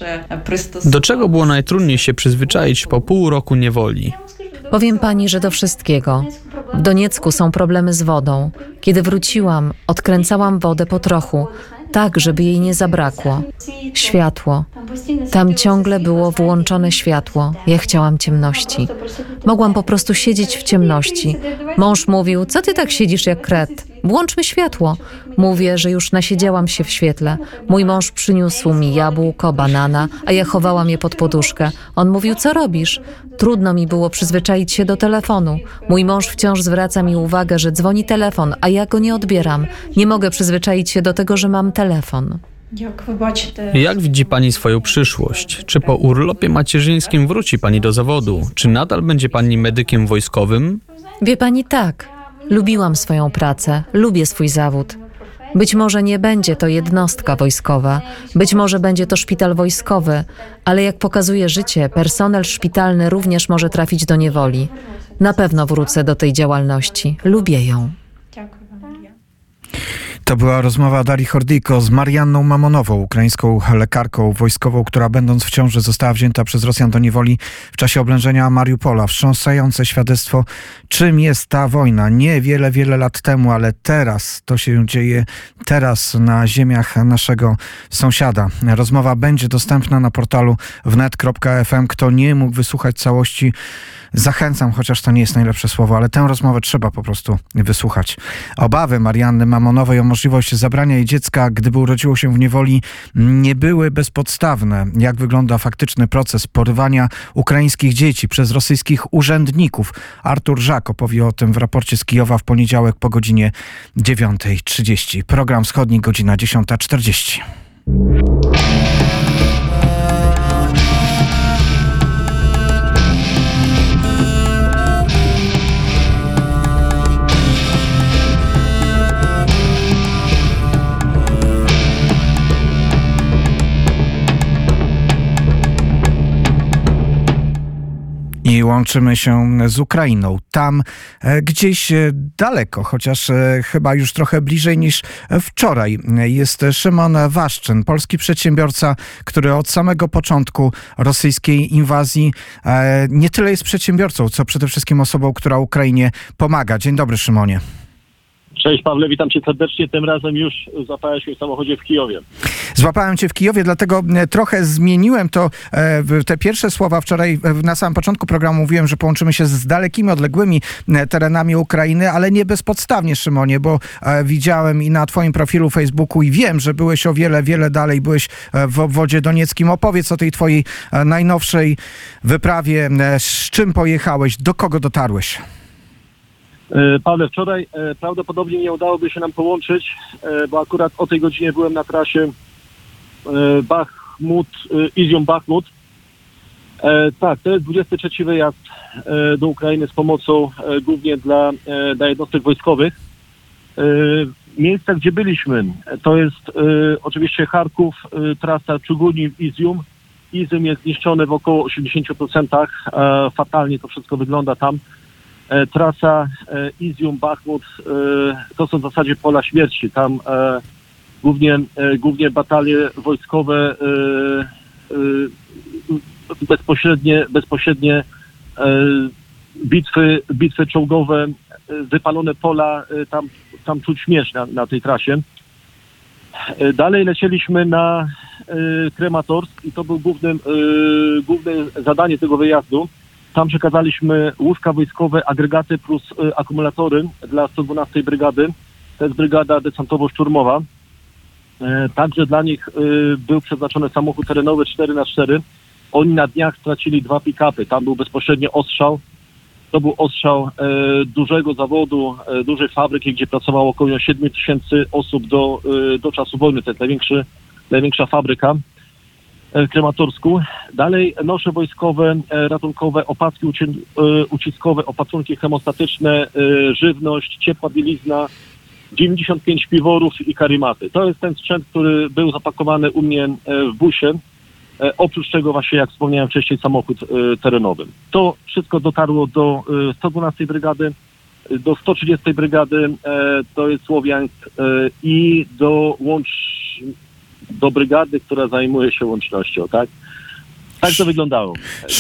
Do czego było najtrudniej się przyzwyczaić po pół roku niewoli? Powiem pani, że do wszystkiego. W Doniecku są problemy z wodą. Kiedy wróciłam, odkręcałam wodę po trochu, tak, żeby jej nie zabrakło. Światło. Tam ciągle było włączone światło. Ja chciałam ciemności. Mogłam po prostu siedzieć w ciemności. Mąż mówił: co ty tak siedzisz jak kret? Włączmy światło. Mówię, że już nasiedziałam się w świetle. Mój mąż przyniósł mi jabłko, banana, a ja chowałam je pod poduszkę. On mówił: co robisz? Trudno mi było przyzwyczaić się do telefonu. Mój mąż wciąż zwraca mi uwagę, że dzwoni telefon, a ja go nie odbieram. Nie mogę przyzwyczaić się do tego, że mam telefon. Jak widzi pani swoją przyszłość? Czy po urlopie macierzyńskim wróci pani do zawodu? Czy nadal będzie pani medykiem wojskowym? Wie pani, tak. Lubiłam swoją pracę, lubię swój zawód. Być może nie będzie to jednostka wojskowa, być może będzie to szpital wojskowy, ale jak pokazuje życie, personel szpitalny również może trafić do niewoli. Na pewno wrócę do tej działalności. Lubię ją. To była rozmowa Darii Hordyjko z Marianną Mamonową, ukraińską lekarką wojskową, która będąc w ciąży została wzięta przez Rosjan do niewoli w czasie oblężenia Mariupola. Wstrząsające świadectwo, czym jest ta wojna. Nie wiele lat temu, ale teraz to się dzieje, teraz na ziemiach naszego sąsiada. Rozmowa będzie dostępna na portalu wnet.fm. Kto nie mógł wysłuchać całości, zachęcam, chociaż to nie jest najlepsze słowo, ale tę rozmowę trzeba po prostu wysłuchać. Obawy Marianny Mamonowej o możliwość zabrania jej dziecka, gdyby urodziło się w niewoli, nie były bezpodstawne. Jak wygląda faktyczny proces porywania ukraińskich dzieci przez rosyjskich urzędników? Artur Żak opowie o tym w raporcie z Kijowa w poniedziałek po godzinie 9:30. Program Wschodni, godzina 10:40. I łączymy się z Ukrainą. Tam gdzieś daleko, chociaż chyba już trochę bliżej niż wczoraj, jest Szymon Waszczyn, polski przedsiębiorca, który od samego początku rosyjskiej inwazji nie tyle jest przedsiębiorcą, co przede wszystkim osobą, która Ukrainie pomaga. Dzień dobry, Szymonie. Cześć Pawle, witam cię serdecznie. Tym razem już złapałeś mnie w samochodzie w Kijowie. Złapałem cię w Kijowie, dlatego trochę zmieniłem to, te pierwsze słowa. Wczoraj na samym początku programu mówiłem, że połączymy się z dalekimi, odległymi terenami Ukrainy, ale nie bezpodstawnie, Szymonie, bo widziałem i na twoim profilu Facebooku i wiem, że byłeś o wiele dalej, byłeś w obwodzie donieckim. Opowiedz o tej twojej najnowszej wyprawie. Z czym pojechałeś? Do kogo dotarłeś? Pawle, wczoraj prawdopodobnie nie udałoby się nam połączyć, bo akurat o tej godzinie byłem na trasie Izium-Bachmut. Tak, to jest 23 wyjazd do Ukrainy z pomocą głównie dla jednostek wojskowych. Miejsca, gdzie byliśmy, to jest oczywiście Charków, trasa Czuguni-Izium. Izium jest zniszczony w około 80%. Fatalnie to wszystko wygląda tam. trasa Izium, Bachmut to są w zasadzie pola śmierci. Tam głównie batalie wojskowe, bezpośrednie bitwy czołgowe, wypalone pola, tam czuć śmierć na tej trasie. Dalej lecieliśmy na Krematorsk i to był główne zadanie tego wyjazdu. Tam przekazaliśmy łóżka wojskowe, agregaty plus akumulatory dla 112 Brygady. To jest brygada desantowo-szturmowa. Także dla nich był przeznaczony samochód terenowy 4x4. Oni na dniach stracili 2 pick-upy. Tam był bezpośrednio ostrzał. To był ostrzał dużego zawodu, dużej fabryki, gdzie pracowało około 7 000 osób do czasu wojny. To jest największa fabryka w Krematorsku. Dalej nosze wojskowe, ratunkowe, opaski uciskowe, opatrunki hemostatyczne, żywność, ciepła bielizna, 95 piworów i karimaty. To jest ten sprzęt, który był zapakowany u mnie w busie. Oprócz czego właśnie, jak wspomniałem wcześniej, samochód terenowy. To wszystko dotarło do 112 Brygady, do 130 Brygady, to jest Słowiańsk i do brygady, która zajmuje się łącznością, tak? Tak to wyglądało.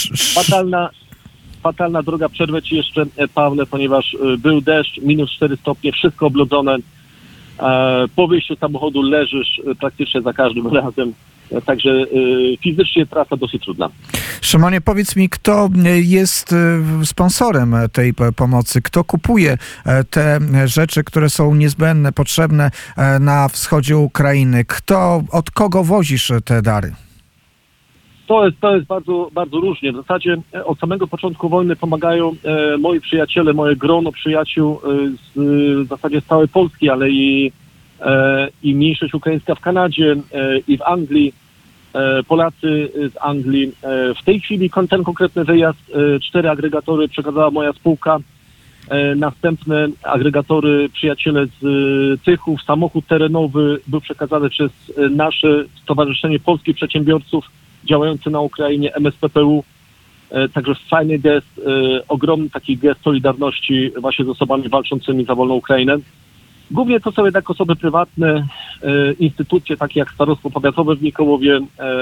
Fatalna droga, przerwę ci jeszcze, Pawle, ponieważ był deszcz, minus 4 stopnie, wszystko oblodzone. Po wyjściu z samochodu leżysz praktycznie za każdym razem. Także fizycznie trasa dosyć trudna. Szymonie, powiedz mi, kto jest sponsorem tej pomocy? Kto kupuje te rzeczy, które są niezbędne, potrzebne na wschodzie Ukrainy? Od kogo wozisz te dary? To jest bardzo, bardzo różnie. W zasadzie od samego początku wojny pomagają moi przyjaciele, moje grono przyjaciół w zasadzie z całej Polski, ale i mniejszość ukraińska w Kanadzie i w Anglii, Polacy z Anglii. W tej chwili ten konkretny wyjazd 4 agregatory przekazała moja spółka, następne agregatory przyjaciele z Tychów, samochód terenowy był przekazany przez nasze Stowarzyszenie Polskich Przedsiębiorców działające na Ukrainie, MSPPU. Także fajny gest, ogromny taki gest solidarności właśnie z osobami walczącymi za wolną Ukrainę. Głównie to są jednak osoby prywatne, instytucje takie jak Starostwo Powiatowe w Mikołowie,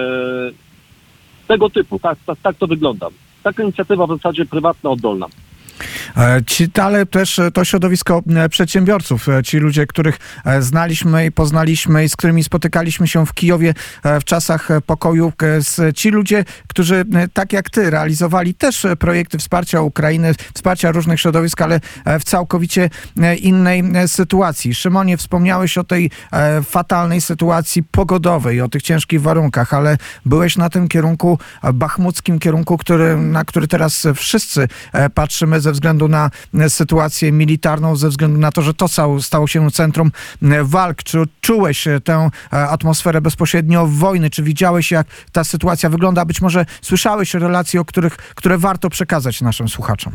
tego typu, tak to wygląda. Taka inicjatywa w zasadzie prywatna, oddolna. Ale też to środowisko przedsiębiorców, ci ludzie, których znaliśmy i poznaliśmy i z którymi spotykaliśmy się w Kijowie w czasach pokoju, ci ludzie, którzy tak jak ty realizowali też projekty wsparcia Ukrainy, wsparcia różnych środowisk, ale w całkowicie innej sytuacji. Szymonie, wspomniałeś o tej fatalnej sytuacji pogodowej, o tych ciężkich warunkach, ale byłeś na tym kierunku, bachmuckim kierunku, na który teraz wszyscy patrzymy ze względu na sytuację militarną, ze względu na to, że to stało się centrum walk. Czy czułeś tę atmosferę bezpośrednio wojny? Czy widziałeś, jak ta sytuacja wygląda? Być może słyszałeś relacje, które warto przekazać naszym słuchaczom.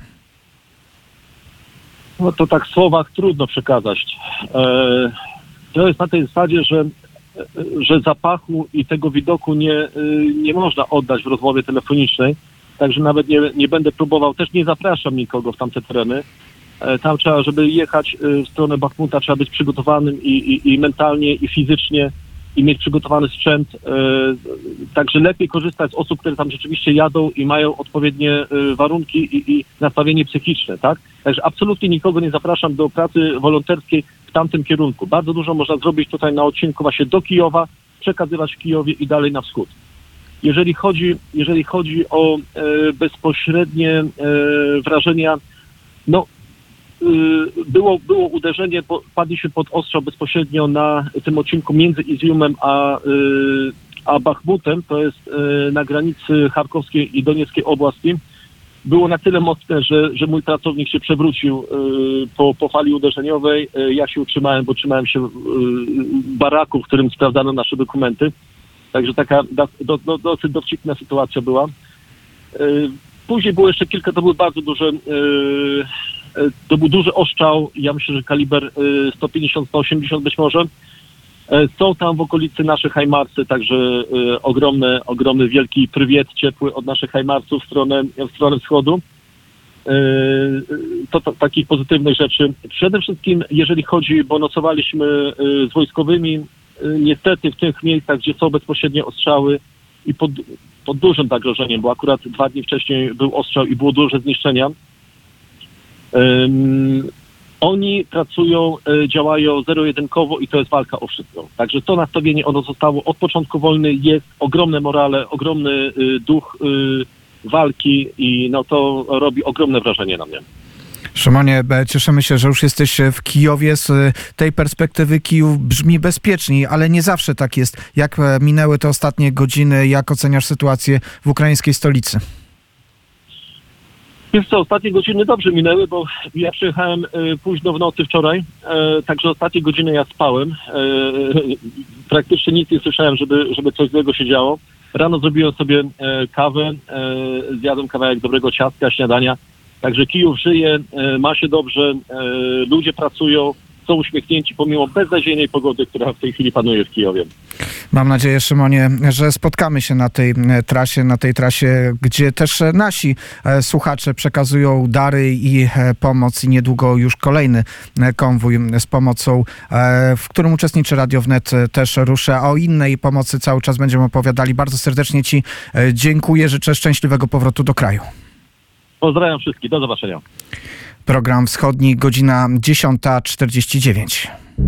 No to tak w słowach trudno przekazać. To jest na tej zasadzie, że zapachu i tego widoku nie można oddać w rozmowie telefonicznej. Także nawet nie będę próbował, też nie zapraszam nikogo w tamte tereny. Tam trzeba, żeby jechać w stronę Bachmuta, trzeba być przygotowanym i mentalnie, i fizycznie, i mieć przygotowany sprzęt. Także lepiej korzystać z osób, które tam rzeczywiście jadą i mają odpowiednie warunki i nastawienie psychiczne, tak? Także absolutnie nikogo nie zapraszam do pracy wolonterskiej w tamtym kierunku. Bardzo dużo można zrobić tutaj na odcinku właśnie do Kijowa, przekazywać w Kijowie i dalej na wschód. Jeżeli chodzi o bezpośrednie wrażenia, no było uderzenie, bo padliśmy pod ostrzał bezpośrednio na tym odcinku między Iziumem a Bachmutem, to jest na granicy charkowskiej i donieckiej oblasti. Było na tyle mocne, że mój pracownik się przewrócił po fali uderzeniowej. Ja się utrzymałem, bo trzymałem się w baraku, w którym sprawdzano nasze dokumenty. Także taka dosyć dowcipna sytuacja była. Później było jeszcze kilka, to były bardzo duże, to był duży ostrzał, ja myślę, że kaliber 150-180 być może. Są tam w okolicy nasze Hajmarsy, także ogromny wielki prywiet ciepły od naszych Hajmarsów w stronę wschodu. takich pozytywnych rzeczy. Przede wszystkim, jeżeli chodzi, bo nocowaliśmy z wojskowymi, niestety w tych miejscach, gdzie są bezpośrednie ostrzały i pod dużym zagrożeniem, bo akurat 2 dni wcześniej był ostrzał i było duże zniszczenia. Oni pracują, działają zero-jedynkowo i to jest walka o wszystko. Także to nastawienie, ono zostało od początku wojny, jest ogromne morale, ogromny duch walki i no to robi ogromne wrażenie na mnie. Szymonie, cieszymy się, że już jesteś w Kijowie. Z tej perspektywy Kijów brzmi bezpieczniej, ale nie zawsze tak jest. Jak minęły te ostatnie godziny? Jak oceniasz sytuację w ukraińskiej stolicy? Wiesz co, ostatnie godziny dobrze minęły, bo ja przyjechałem późno w nocy wczoraj, także ostatnie godziny ja spałem. Praktycznie nic nie słyszałem, żeby coś złego się działo. Rano zrobiłem sobie kawę, zjadłem kawałek dobrego ciastka, śniadania. Także Kijów żyje, ma się dobrze, ludzie pracują, są uśmiechnięci pomimo beznadziejnej pogody, która w tej chwili panuje w Kijowie. Mam nadzieję, Szymonie, że spotkamy się na tej trasie, gdzie też nasi słuchacze przekazują dary i pomoc i niedługo już kolejny konwój z pomocą, w którym uczestniczy Radio Wnet, też ruszy, a o innej pomocy cały czas będziemy opowiadali. Bardzo serdecznie Ci dziękuję, życzę szczęśliwego powrotu do kraju. Pozdrawiam wszystkich, do zobaczenia. Program Wschodni, godzina 10:49.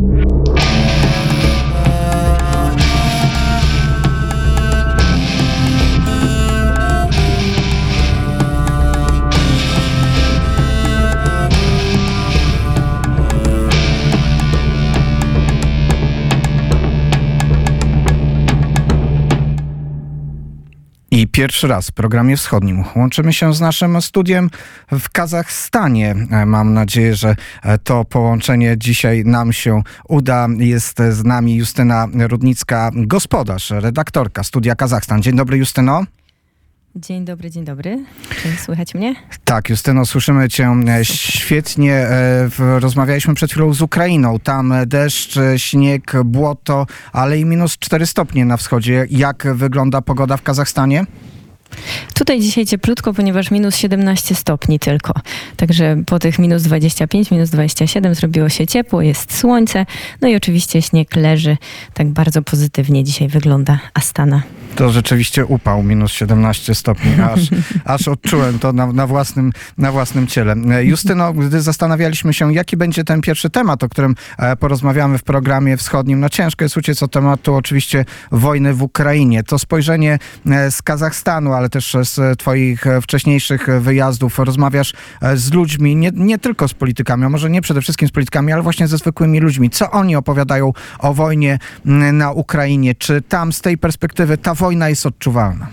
I pierwszy raz w programie wschodnim łączymy się z naszym studiem w Kazachstanie. Mam nadzieję, że to połączenie dzisiaj nam się uda. Jest z nami Justyna Rudnicka, gospodarz, redaktorka Studia Kazachstan. Dzień dobry, Justyno. Dzień dobry, dzień dobry. Czy słychać mnie? Tak, Justyno, słyszymy Cię świetnie. Rozmawialiśmy przed chwilą z Ukrainą. Tam deszcz, śnieg, błoto, ale i -4 stopnie na wschodzie. Jak wygląda pogoda w Kazachstanie? Tutaj dzisiaj cieplutko, ponieważ -17 stopni tylko. Także po tych -25, -27 zrobiło się ciepło, jest słońce. No i oczywiście śnieg leży. Tak bardzo pozytywnie dzisiaj wygląda Astana. To rzeczywiście upał, -17 stopni. Aż odczułem to na własnym ciele. Justyno, gdy zastanawialiśmy się, jaki będzie ten pierwszy temat, o którym porozmawiamy w programie wschodnim, no ciężko jest uciec od tematu oczywiście wojny w Ukrainie. To spojrzenie z Kazachstanu, ale też z Twoich wcześniejszych wyjazdów. Rozmawiasz z ludźmi, nie tylko z politykami, a może nie przede wszystkim z politykami, ale właśnie ze zwykłymi ludźmi. Co oni opowiadają o wojnie na Ukrainie? Czy tam z tej perspektywy ta wojna jest odczuwalna?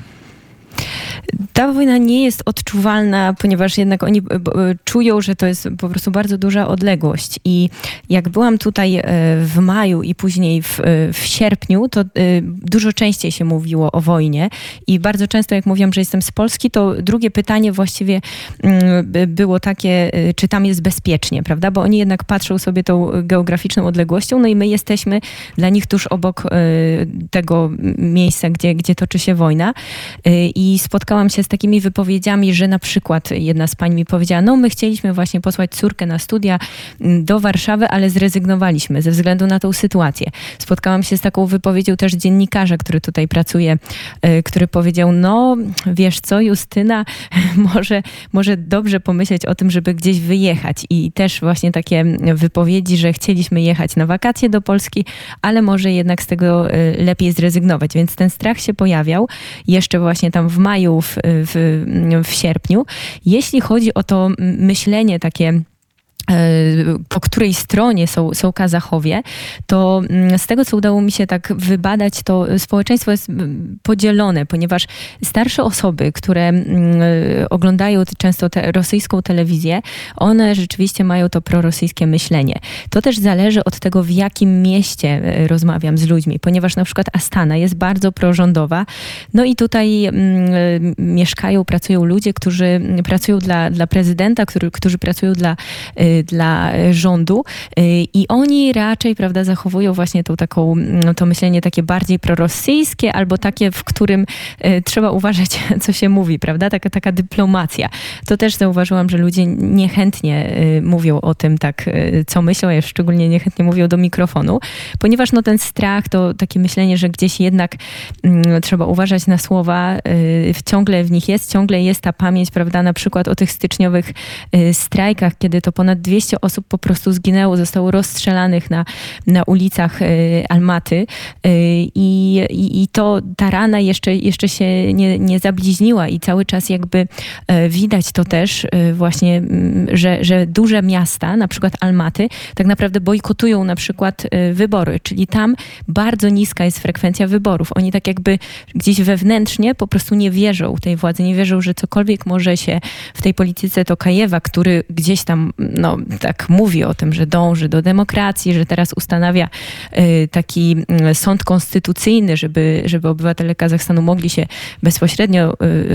Ta wojna nie jest odczuwalna, ponieważ jednak oni czują, że to jest po prostu bardzo duża odległość. I jak byłam tutaj w maju i później w sierpniu, to dużo częściej się mówiło o wojnie. I bardzo często, jak mówiłam, że jestem z Polski, to drugie pytanie właściwie było takie, czy tam jest bezpiecznie, prawda? Bo oni jednak patrzą sobie tą geograficzną odległością, no i my jesteśmy dla nich tuż obok tego miejsca, gdzie toczy się wojna. I spotkałam się z takimi wypowiedziami, że na przykład jedna z pań mi powiedziała, no my chcieliśmy właśnie posłać córkę na studia do Warszawy, ale zrezygnowaliśmy ze względu na tą sytuację. Spotkałam się z taką wypowiedzią też dziennikarza, który tutaj pracuje, który powiedział, no wiesz co, Justyna, może dobrze pomyśleć o tym, żeby gdzieś wyjechać. I też właśnie takie wypowiedzi, że chcieliśmy jechać na wakacje do Polski, ale może jednak z tego lepiej zrezygnować. Więc ten strach się pojawiał jeszcze właśnie tam w maju, w sierpniu. Jeśli chodzi o to myślenie takie, po której stronie są Kazachowie, to z tego, co udało mi się tak wybadać, to społeczeństwo jest podzielone, ponieważ starsze osoby, które oglądają często rosyjską telewizję, one rzeczywiście mają to prorosyjskie myślenie. To też zależy od tego, w jakim mieście rozmawiam z ludźmi, ponieważ na przykład Astana jest bardzo prorządowa, no i tutaj pracują ludzie, którzy pracują dla prezydenta, którzy pracują dla dla rządu i oni raczej, prawda, zachowują właśnie tą taką, to myślenie takie bardziej prorosyjskie albo takie, w którym trzeba uważać, co się mówi, prawda, taka dyplomacja. To też zauważyłam, że ludzie niechętnie mówią o tym tak, co myślą, a szczególnie niechętnie mówią do mikrofonu, ponieważ no ten strach, to takie myślenie, że gdzieś jednak trzeba uważać na słowa, ciągle w nich jest, ciągle jest ta pamięć, prawda, na przykład o tych styczniowych strajkach, kiedy to ponad 200 osób po prostu zginęło, zostało rozstrzelanych na ulicach Almaty i to ta rana jeszcze się nie zabliźniła i cały czas jakby widać to też właśnie, że duże miasta, na przykład Almaty, tak naprawdę bojkotują na przykład wybory, czyli tam bardzo niska jest frekwencja wyborów. Oni tak jakby gdzieś wewnętrznie po prostu nie wierzą tej władzy, nie wierzą, że cokolwiek może się w tej polityce Tokajewa, który gdzieś tam no, tak mówi o tym, że dąży do demokracji, że teraz ustanawia taki sąd konstytucyjny, żeby obywatele Kazachstanu mogli się bezpośrednio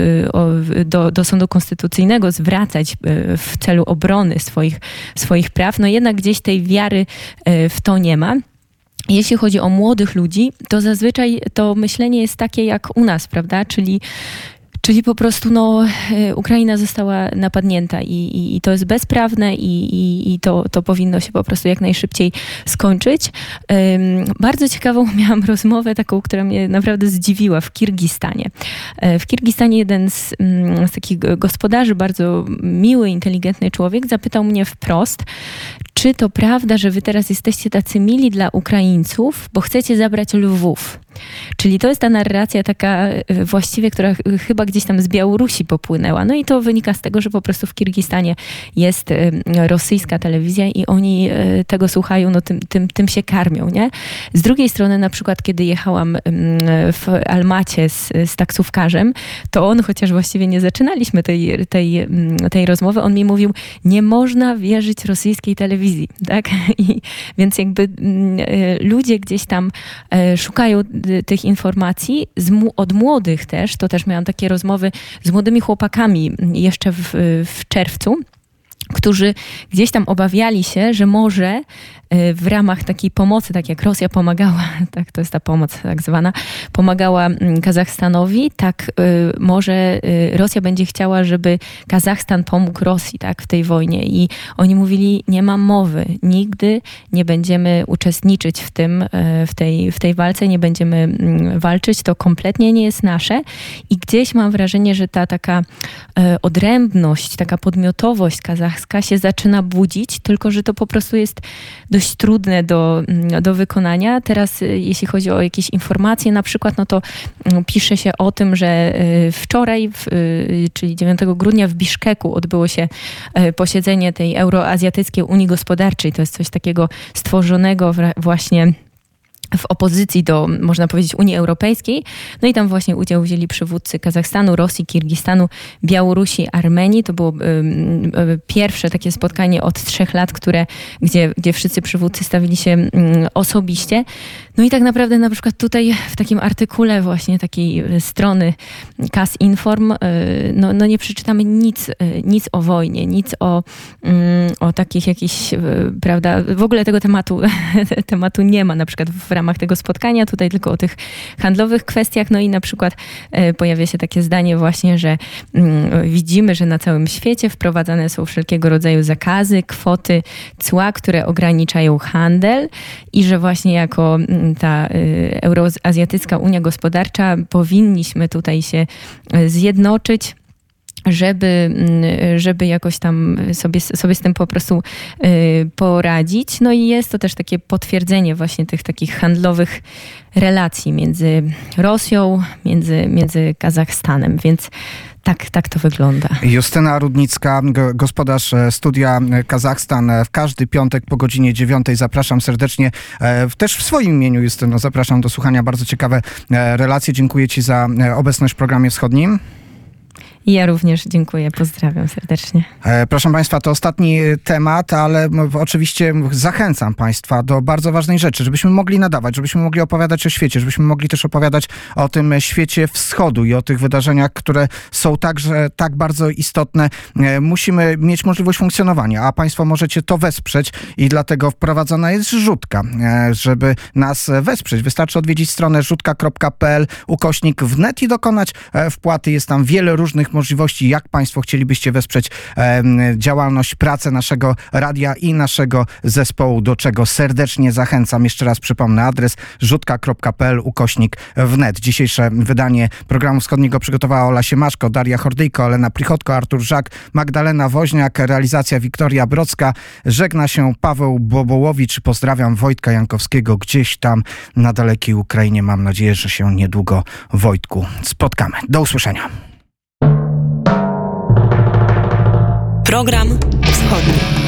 do sądu konstytucyjnego zwracać w celu obrony swoich praw. No jednak gdzieś tej wiary w to nie ma. Jeśli chodzi o młodych ludzi, to zazwyczaj to myślenie jest takie jak u nas, prawda? Czyli po prostu no, Ukraina została napadnięta i to jest bezprawne i to powinno się po prostu jak najszybciej skończyć. Bardzo ciekawą miałam rozmowę taką, która mnie naprawdę zdziwiła w Kirgistanie. W Kirgistanie jeden z takich gospodarzy, bardzo miły, inteligentny człowiek, zapytał mnie wprost, czy to prawda, że wy teraz jesteście tacy mili dla Ukraińców, bo chcecie zabrać Lwów. Czyli to jest ta narracja taka właściwie, która chyba gdzieś tam z Białorusi popłynęła. No i to wynika z tego, że po prostu w Kirgistanie jest rosyjska telewizja i oni tego słuchają, no tym się karmią, nie? Z drugiej strony na przykład, kiedy jechałam w Almacie z taksówkarzem, to on, chociaż właściwie nie zaczynaliśmy tej rozmowy, on mi mówił, nie można wierzyć rosyjskiej telewizji, tak? Więc jakby ludzie gdzieś tam szukają tych informacji od młodych też, to też miałam takie rozmowy z młodymi chłopakami jeszcze w czerwcu, którzy gdzieś tam obawiali się, że może w ramach takiej pomocy, tak jak Rosja pomagała, tak to jest ta pomoc tak zwana, pomagała Kazachstanowi, tak może Rosja będzie chciała, żeby Kazachstan pomógł Rosji tak, w tej wojnie. I oni mówili, nie ma mowy, nigdy nie będziemy uczestniczyć w tej walce, nie będziemy walczyć, to kompletnie nie jest nasze. I gdzieś mam wrażenie, że ta taka odrębność, taka podmiotowość kazachska się zaczyna budzić, tylko że to po prostu jest dość trudne do wykonania. Teraz jeśli chodzi o jakieś informacje na przykład, no to pisze się o tym, że wczoraj, czyli 9 grudnia w Biszkeku odbyło się posiedzenie tej Euroazjatyckiej Unii Gospodarczej. To jest coś takiego stworzonego właśnie w opozycji do, można powiedzieć, Unii Europejskiej. No i tam właśnie udział wzięli przywódcy Kazachstanu, Rosji, Kirgistanu, Białorusi, Armenii. To było pierwsze takie spotkanie od 3 lat, gdzie wszyscy przywódcy stawili się osobiście. No i tak naprawdę na przykład tutaj w takim artykule właśnie takiej strony KAS Inform no nie przeczytamy nic o wojnie, nic o takich jakichś, prawda, w ogóle tego tematu nie ma na przykład w ramach tego spotkania, tutaj tylko o tych handlowych kwestiach, no i na przykład pojawia się takie zdanie właśnie, że widzimy, że na całym świecie wprowadzane są wszelkiego rodzaju zakazy, kwoty, cła, które ograniczają handel i że właśnie jako ta Euroazjatycka Unia Gospodarcza powinniśmy tutaj się zjednoczyć, żeby jakoś tam sobie z tym po prostu poradzić. No i jest to też takie potwierdzenie właśnie tych takich handlowych relacji między Rosją, między Kazachstanem, więc tak to wygląda. Justyna Rudnicka, gospodarz Studia Kazachstan. W każdy piątek po godzinie 9 zapraszam serdecznie. Też w swoim imieniu, Justyno, zapraszam do słuchania. Bardzo ciekawe relacje. Dziękuję Ci za obecność w programie wschodnim. Ja również dziękuję, pozdrawiam serdecznie. Proszę Państwa, to ostatni temat, ale oczywiście zachęcam Państwa do bardzo ważnej rzeczy, żebyśmy mogli nadawać, żebyśmy mogli opowiadać o świecie, żebyśmy mogli też opowiadać o tym świecie wschodu i o tych wydarzeniach, które są także tak bardzo istotne. Musimy mieć możliwość funkcjonowania, a Państwo możecie to wesprzeć i dlatego wprowadzona jest rzutka, żeby nas wesprzeć. Wystarczy odwiedzić stronę rzutka.pl/wnet i dokonać wpłaty. Jest tam wiele różnych możliwości, jak Państwo chcielibyście wesprzeć działalność, pracę naszego radia i naszego zespołu, do czego serdecznie zachęcam. Jeszcze raz przypomnę adres rzutka.pl/wnet. Dzisiejsze wydanie programu wschodniego przygotowała Ola Siemaszko, Daria Hordyjko, Olena Prichodko, Artur Żak, Magdalena Woźniak, realizacja Wiktoria Brocka. Żegna się Paweł Bobołowicz. Pozdrawiam Wojtka Jankowskiego gdzieś tam na dalekiej Ukrainie. Mam nadzieję, że się niedługo, Wojtku, spotkamy. Do usłyszenia. Program wschodni.